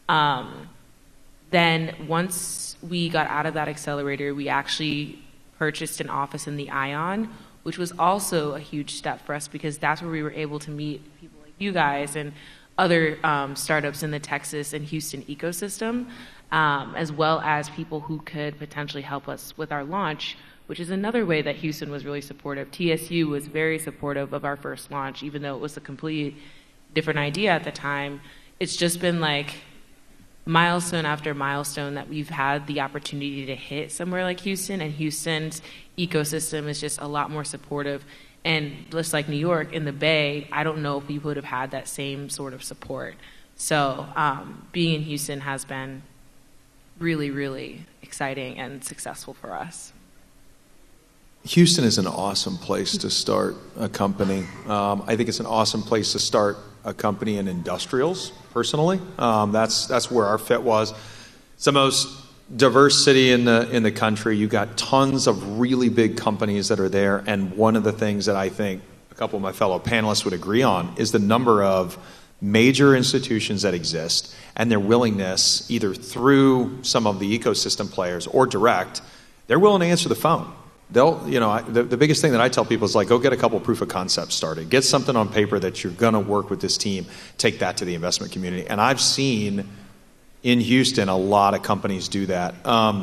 Then once we got out of that accelerator, we actually purchased an office in the Ion, which was also a huge step for us because that's where we were able to meet people like you guys and other startups in the Texas and Houston ecosystem, as well as people who could potentially help us with our launch, which is another way that Houston was really supportive. TSU was very supportive of our first launch, even though it was a completely different idea at the time. It's just been milestone after milestone that we've had the opportunity to hit somewhere like Houston, and Houston's ecosystem is just a lot more supportive. And just like New York, in the Bay, I don't know if we would have had that same sort of support. So being in Houston has been really, really exciting and successful for us. Houston is an awesome place to start a company. I think it's an awesome place to start a company in industrials, personally. That's where our fit was. It's the most diverse city in the country. You got tons of really big companies that are there, and one of the things that I think a couple of my fellow panelists would agree on is the number of major institutions that exist and their willingness, either through some of the ecosystem players or direct, they're willing to answer the phone. The biggest thing that I tell people is go get a couple proof of concepts started. Get something on paper that you're going to work with this team. Take that to the investment community. And I've seen in Houston a lot of companies do that.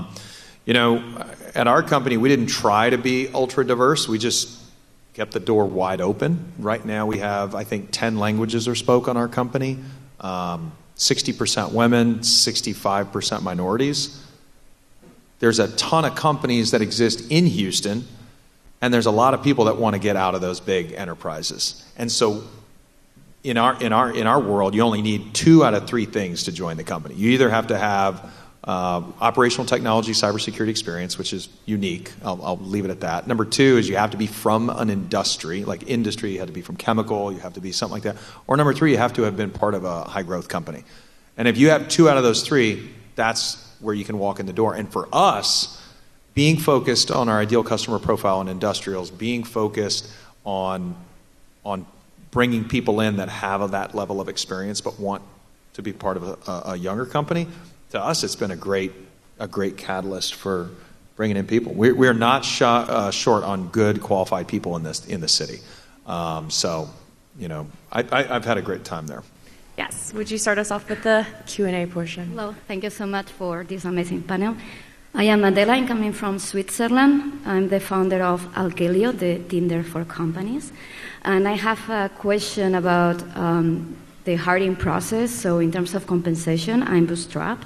At our company, we didn't try to be ultra diverse. We just kept the door wide open. Right now we have, I think, 10 languages are spoken on our company. 60% women, 65% minorities. There's a ton of companies that exist in Houston, and there's a lot of people that want to get out of those big enterprises. And so in our world, you only need 2 out of 3 things to join the company. You either have to have operational technology, cybersecurity experience, which is unique. I'll leave it at that. Number 2 is you have to be from an industry, like industry. You have to be from chemical. You have to be something like that. Or number 3, you have to have been part of a high growth company. And if you have 2 out of those 3, that's where you can walk in the door. And for us, being focused on our ideal customer profile in industrials, being focused on bringing people in that have that level of experience but want to be part of a younger company, to us it's been a great catalyst for bringing in people. We're not short on good qualified people in the city. I've had a great time there. Yes. Would you start us off with the Q&A portion? Hello. Thank you so much for this amazing panel. I am Adela. I'm coming from Switzerland. I'm the founder of Algelio, the Tinder for companies. And I have a question about the hiring process. So in terms of compensation, I'm bootstrapped.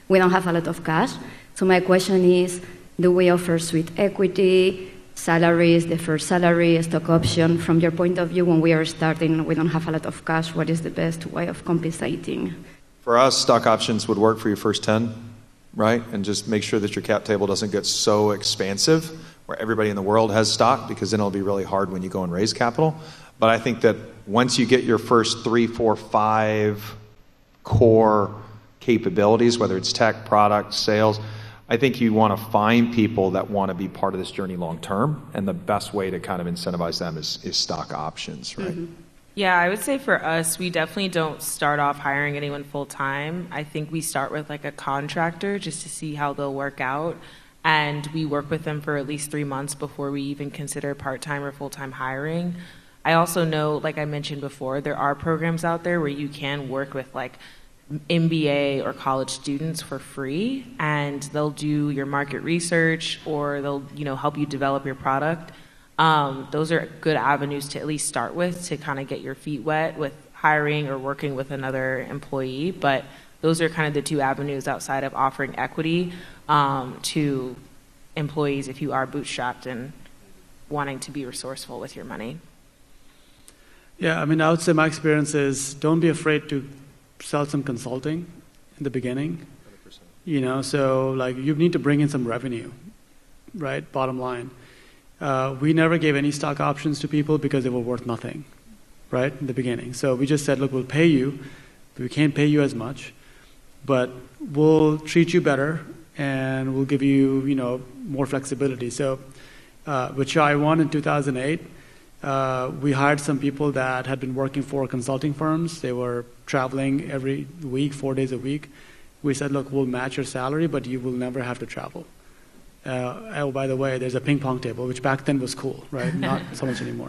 we don't have a lot of cash. So my question is, do we offer sweet equity, salaries, deferred salary, stock option? From your point of view, when we are starting, we don't have a lot of cash, what is the best way of compensating? For us, stock options would work for your first 10, right? And just make sure that your cap table doesn't get so expansive where everybody in the world has stock, because then it'll be really hard when you go and raise capital. But I think that once you get your first 3, 4, 5 core capabilities, whether it's tech, product, sales, I think you want to find people that want to be part of this journey long term, and the best way to kind of incentivize them is stock options, right? Mm-hmm. Yeah, I would say for us, we definitely don't start off hiring anyone full time. I think we start with like a contractor just to see how they'll work out. And we work with them for at least 3 months before we even consider part-time or full-time hiring. I also know, like I mentioned before, there are programs out there where you can work with like MBA or college students for free, and they'll do your market research, or they'll help you develop your product. Those are good avenues to at least start with, to kind of get your feet wet with hiring or working with another employee. But those are kind of the two avenues outside of offering equity to employees if you are bootstrapped and wanting to be resourceful with your money. Yeah, I mean, I would say my experience is don't be afraid to sell some consulting in the beginning. 100%. So like you need to bring in some revenue, right? Bottom line. We never gave any stock options to people because they were worth nothing, right, in the beginning. So we just said, look, we'll pay you, but we can't pay you as much, but we'll treat you better, and we'll give you, more flexibility. So with Shy1 in 2008, we hired some people that had been working for consulting firms. They were traveling every week, 4 days a week. We said, look, we'll match your salary, but you will never have to travel. Oh, by the way, there's a ping pong table, which back then was cool, right? Not so much anymore.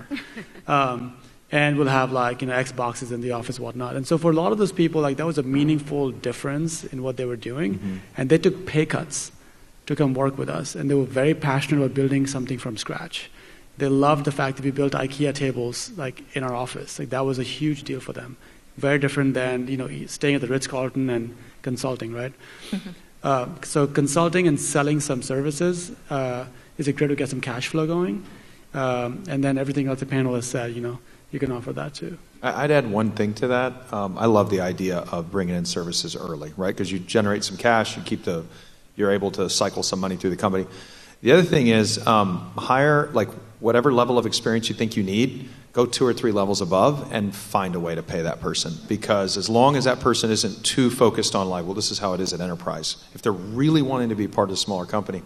And we'll have Xboxes in the office, whatnot. And so for a lot of those people, that was a meaningful difference in what they were doing. Mm-hmm. And they took pay cuts to come work with us. And they were very passionate about building something from scratch. They loved the fact that we built IKEA tables in our office. That was a huge deal for them. Very different than staying at the Ritz-Carlton and consulting, right? Mm-hmm. So consulting and selling some services is a great to get some cash flow going. And then everything else the panel has said, you can offer that too. I'd add one thing to that. I love the idea of bringing in services early, right? Because you generate some cash, you're able to cycle some money through the company. The other thing is hire whatever level of experience you think you need, go 2 or 3 levels above and find a way to pay that person. Because as long as that person isn't too focused on this is how it is at enterprise. If they're really wanting to be part of a smaller company,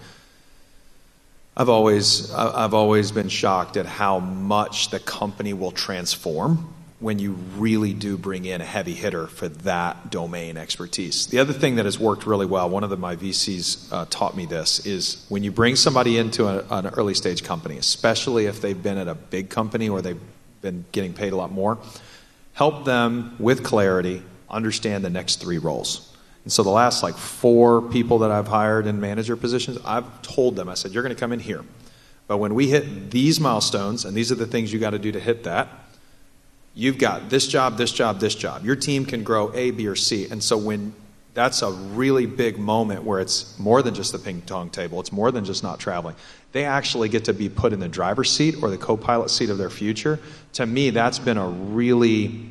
I've always been shocked at how much the company will transform when you really do bring in a heavy hitter for that domain expertise. The other thing that has worked really well, one of my VCs taught me this, is when you bring somebody into an early stage company, especially if they've been at a big company or they've been getting paid a lot more, help them with clarity understand the next 3 roles. And so the last 4 people that I've hired in manager positions, I've told them, I said, you're going to come in here. But when we hit these milestones, and these are the things you got to do to hit that, you've got this job, this job, this job. Your team can grow A, B, or C. And so when that's a really big moment where it's more than just the ping pong table, it's more than just not traveling. They actually get to be put in the driver's seat or the co-pilot seat of their future. To me, that's been a really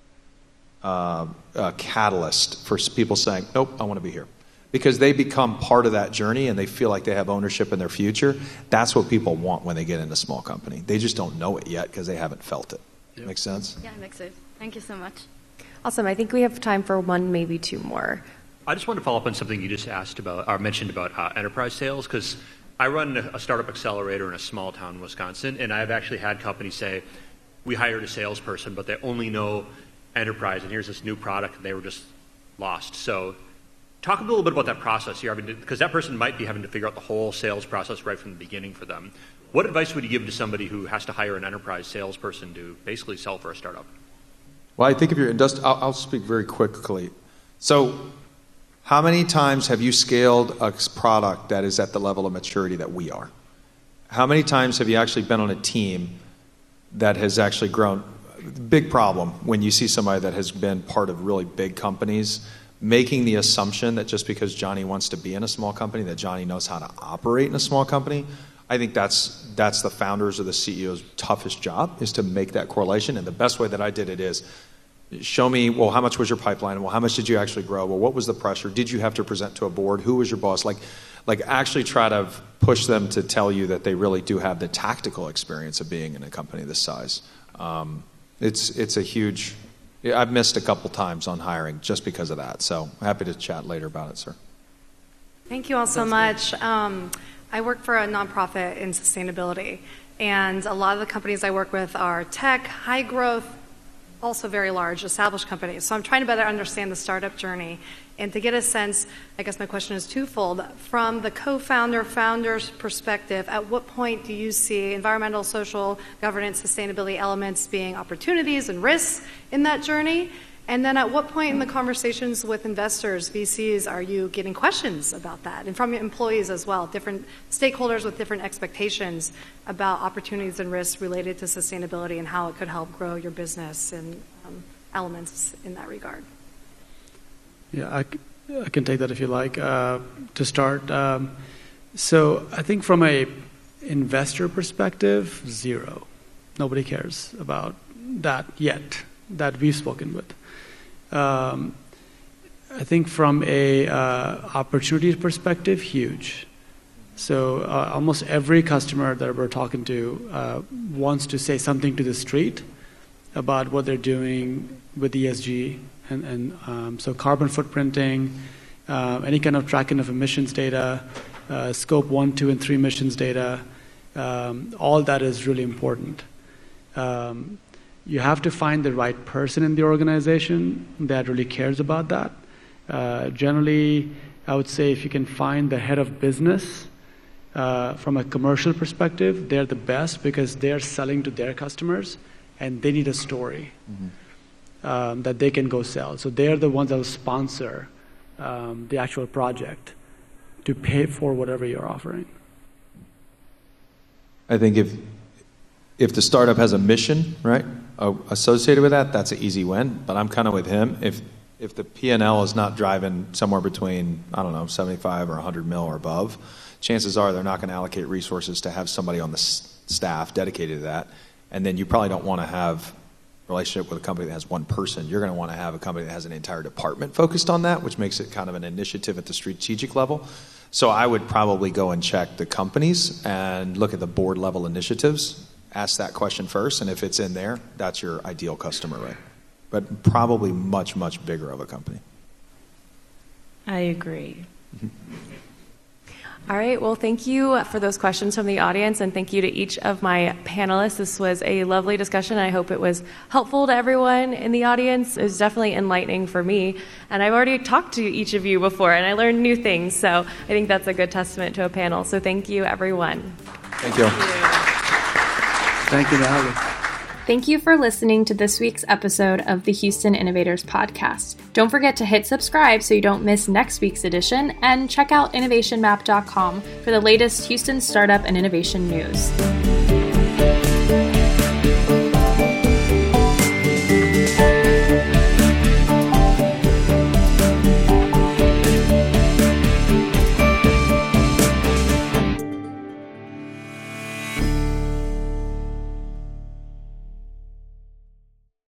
catalyst for people saying, nope, I want to be here. Because they become part of that journey and they feel like they have ownership in their future. That's what people want when they get into a small company. They just don't know it yet because they haven't felt it. Yep. Make sense? Yeah, it makes sense. Thank you so much. Awesome. I think we have time for 1, maybe 2 more. I just want to follow up on something you just asked about, or mentioned about enterprise sales, because I run a startup accelerator in a small town in Wisconsin, and I've actually had companies say, we hired a salesperson, but they only know enterprise, and here's this new product, and they were just lost. So talk a little bit about that process here, because that person might be having to figure out the whole sales process right from the beginning for them. What advice would you give to somebody who has to hire an enterprise salesperson to basically sell for a startup? Well, I think if you're I'll speak very quickly. So how many times have you scaled a product that is at the level of maturity that we are? How many times have you actually been on a team that has actually grown? Big problem when you see somebody that has been part of really big companies, making the assumption that just because Johnny wants to be in a small company, that Johnny knows how to operate in a small company, I think that's the founders or the CEO's toughest job, is to make that correlation. And the best way that I did it is, show me, well, how much was your pipeline? Well, how much did you actually grow? Well, what was the pressure? Did you have to present to a board? Who was your boss? Like actually try to push them to tell you that they really do have the tactical experience of being in a company this size. It's a huge, I've missed a couple times on hiring just because of that. So happy to chat later about it, sir. Thank you all so much. I work for a nonprofit in sustainability, and a lot of the companies I work with are tech, high growth, also very large, established companies. So I'm trying to better understand the startup journey. And to get a sense, I guess my question is twofold. From the founder's perspective, at what point do you see environmental, social, governance, sustainability elements being opportunities and risks in that journey? And then at what point in the conversations with investors, VCs, are you getting questions about that? And from your employees as well, different stakeholders with different expectations about opportunities and risks related to sustainability and how it could help grow your business and elements in that regard. Yeah, I can take that if you like. To start, so I think from a investor perspective, zero. Nobody cares about that yet, that we've spoken with. I think from a opportunity perspective, huge. So almost every customer that we're talking to wants to say something to the street about what they're doing with ESG, and so carbon footprinting, any kind of tracking of emissions data, scope 1, 2, and 3 emissions data, all that is really important. You have to find the right person in the organization that really cares about that. Generally, I would say if you can find the head of business from a commercial perspective, they're the best because they're selling to their customers and they need a story that they can go sell. So they're the ones that will sponsor the actual project to pay for whatever you're offering. I think if the startup has a mission, right, associated with that, that's an easy win. But I'm kind of with him. If the P&L is not driving somewhere between, I don't know, 75 or 100 mil or above, chances are they're not going to allocate resources to have somebody on the staff dedicated to that. And then you probably don't want to have a relationship with a company that has one person. You're going to want to have a company that has an entire department focused on that, which makes it kind of an initiative at the strategic level. So I would probably go and check the companies and look at the board level initiatives. Ask that question first, and if it's in there, that's your ideal customer, right? But probably much, much bigger of a company. I agree. All right, well, thank you for those questions from the audience, and thank you to each of my panelists. This was a lovely discussion. I hope it was helpful to everyone in the audience. It was definitely enlightening for me, and I've already talked to each of you before, and I learned new things, so I think that's a good testament to a panel. So thank you, everyone. Thank you. Thank you, Natalie. Thank you for listening to this week's episode of the Houston Innovators Podcast. Don't forget to hit subscribe so you don't miss next week's edition, and check out innovationmap.com for the latest Houston startup and innovation news.